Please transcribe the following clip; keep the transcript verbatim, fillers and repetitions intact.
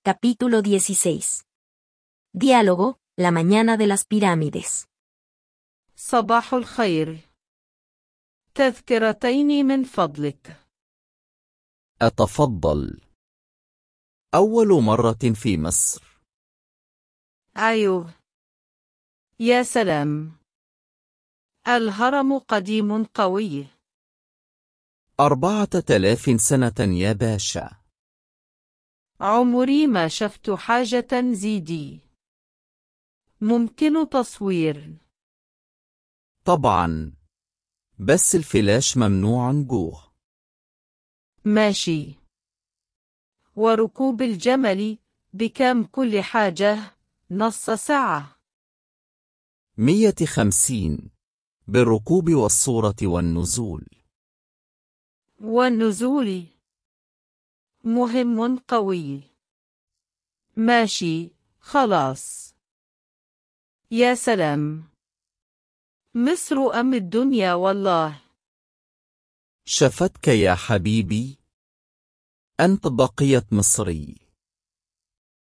Capítulo dieciséis. Diálogo, la mañana de las pirámides. صباح الخير. تذكرتين من فضلك. أتفضل. أول مرة في مصر. أيوه. يا سلام. الهرم قديم قوي. أربعة آلاف سنة يا باشا. عمري ما شفت حاجة زيدي. ممكن تصوير؟ طبعا، بس الفلاش ممنوع جوه. ماشي. وركوب الجمل بكم كل حاجة؟ نص ساعة. مية خمسين بالركوب والصورة والنزول. والنزول مهم قوي. ماشي خلاص. يا سلام. مصر أم الدنيا والله. شفتك يا حبيبي. أنت بقية مصري.